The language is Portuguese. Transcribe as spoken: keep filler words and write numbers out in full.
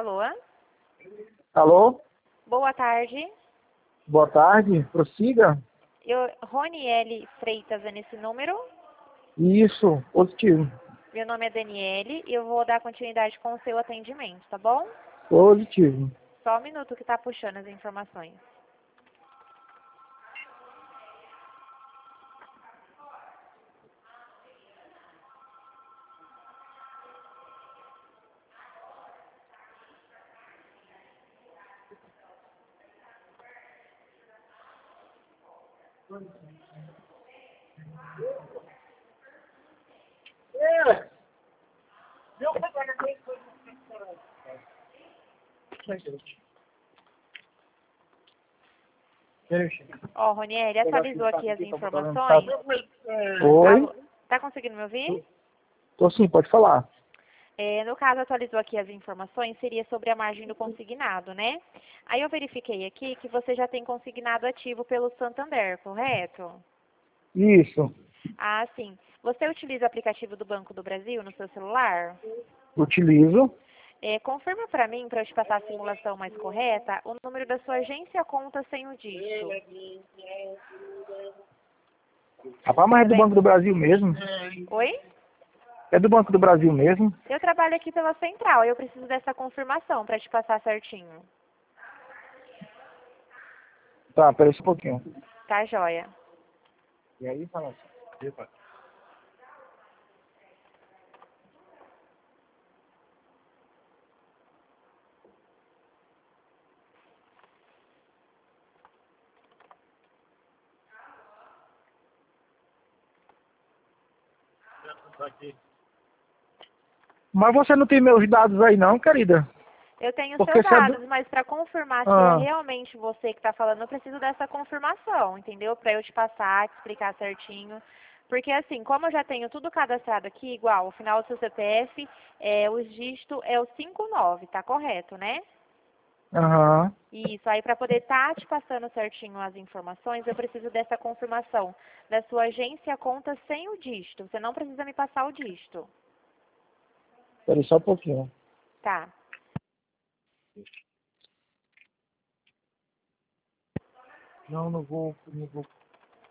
Alô? Alô? Boa tarde. Boa tarde. Prossiga. Eu, Roniele Freitas é nesse número. Isso, positivo. Meu nome é Daniele e eu vou dar continuidade com o seu atendimento, tá bom? Positivo. Só um minuto que tá puxando as informações. Ó, Roniele, atualizou aqui as informações. Oi? Alô? Tá conseguindo me ouvir? Tô sim, pode falar. É, no caso, atualizou aqui as informações, seria sobre a margem do consignado, né? Aí eu verifiquei aqui que você já tem consignado ativo pelo Santander, correto? Isso. Ah, sim. Você utiliza o aplicativo do Banco do Brasil no seu celular? Utilizo. É, confirma para mim, para eu te passar a simulação mais correta, o número da sua agência conta sem o dígito. Rapaz, mas é do Lembra? Banco do Brasil mesmo. Oi? É do Banco do Brasil mesmo. Eu trabalho aqui pela central, eu preciso dessa confirmação para te passar certinho. Tá, peraí só um pouquinho. Tá, joia? E aí, fala assim. Epa. Mas você não tem meus dados aí não, querida? Eu tenho Porque seus se é do... dados, mas para confirmar se é Ah, realmente você que está falando, eu preciso dessa confirmação, entendeu? Para eu te passar, te explicar certinho. Porque assim, como eu já tenho tudo cadastrado aqui, igual, o final do seu C P F, é, o dígito é o cinco nove, tá correto, né? aham. Isso, aí para poder estar te passando certinho as informações, eu preciso dessa confirmação da sua agência conta sem o dígito. Você não precisa me passar o dígito. Peraí só um pouquinho. Tá. Não, não vou, não vou